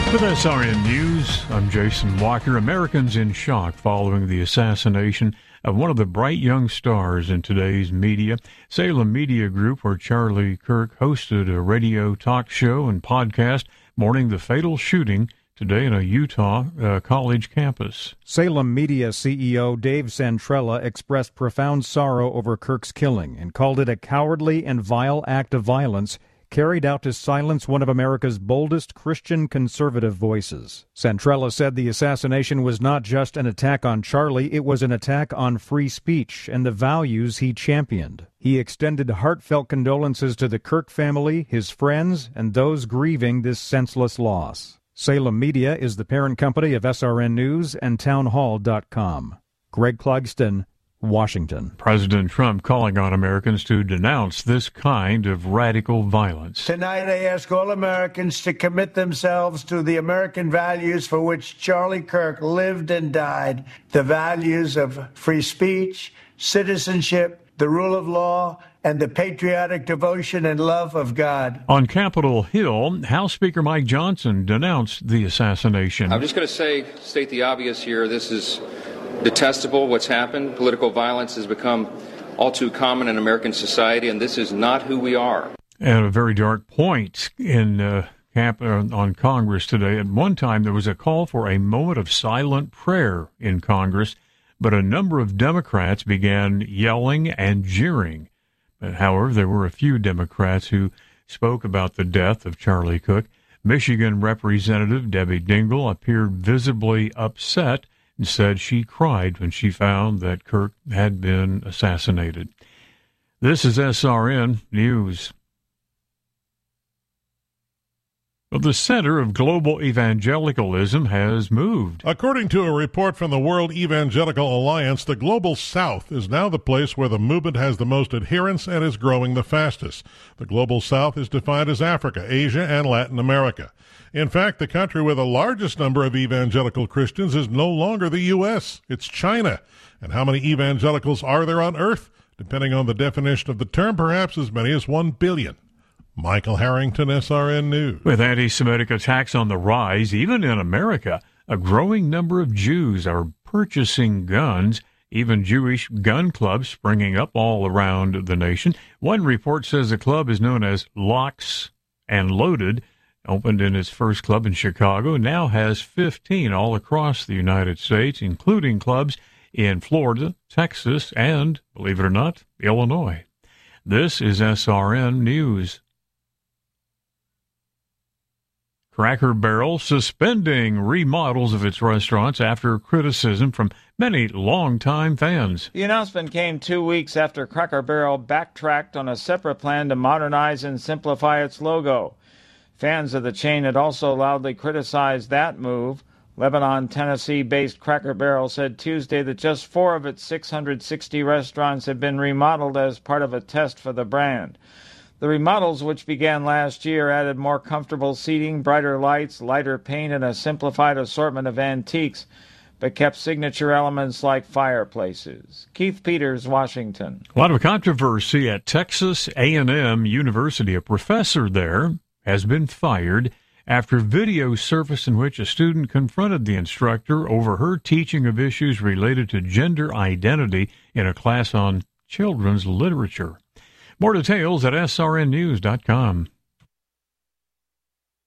With SRN News, I'm Jason Walker. Americans in shock following the assassination of one of the bright young stars in today's media. Salem Media Group, where Charlie Kirk hosted a radio talk show and podcast, mourning the fatal shooting today in a Utah college campus. Salem Media CEO Dave Santrella expressed profound sorrow over Kirk's killing and called it a cowardly and vile act of violence carried out to silence one of America's boldest Christian conservative voices. Santrella said the assassination was not just an attack on Charlie, it was an attack on free speech and the values he championed. He extended heartfelt condolences to the Kirk family, his friends, and those grieving this senseless loss. Salem Media is the parent company of SRN News and townhall.com. Greg Clugston, Washington. President Trump calling on Americans to denounce this kind of radical violence. Tonight I ask all Americans to commit themselves to the American values for which Charlie Kirk lived and died, the values of free speech, citizenship, the rule of law, and the patriotic devotion and love of God. On Capitol Hill, House Speaker Mike Johnson denounced the assassination. I'm just going to state the obvious here. This is detestable, what's happened. Political violence has become all too common in American society, and this is not who we are. At a very dark point on Congress today, at one time there was a call for a moment of silent prayer in Congress, but a number of Democrats began yelling and jeering. However, there were a few Democrats who spoke about the death of Charlie Kirk. Michigan Representative Debbie Dingell appeared visibly upset and said she cried when she found that Kirk had been assassinated. This is SRN News. Well, the center of global evangelicalism has moved. According to a report from the World Evangelical Alliance, the Global South is now the place where the movement has the most adherents and is growing the fastest. The Global South is defined as Africa, Asia, and Latin America. In fact, the country with the largest number of evangelical Christians is no longer the U.S., it's China. And how many evangelicals are there on earth? Depending on the definition of the term, perhaps as many as 1 billion. Michael Harrington, SRN News. With anti-Semitic attacks on the rise, even in America, a growing number of Jews are purchasing guns, even Jewish gun clubs springing up all around the nation. One report says the club is known as Locks and Loaded, opened in its first club in Chicago, now has 15 all across the United States, including clubs in Florida, Texas, and, believe it or not, Illinois. This is SRN News. Cracker Barrel suspending remodels of its restaurants after criticism from many longtime fans. The announcement came 2 weeks after Cracker Barrel backtracked on a separate plan to modernize and simplify its logo. Fans of the chain had also loudly criticized that move. Lebanon, Tennessee-based Cracker Barrel said Tuesday that just 4 of its 660 restaurants had been remodeled as part of a test for the brand. The remodels, which began last year, added more comfortable seating, brighter lights, lighter paint, and a simplified assortment of antiques, but kept signature elements like fireplaces. Keith Peters, Washington. A lot of controversy at Texas A&M University. A professor there has been fired after video surfaced in which a student confronted the instructor over her teaching of issues related to gender identity in a class on children's literature. More details at srnnews.com.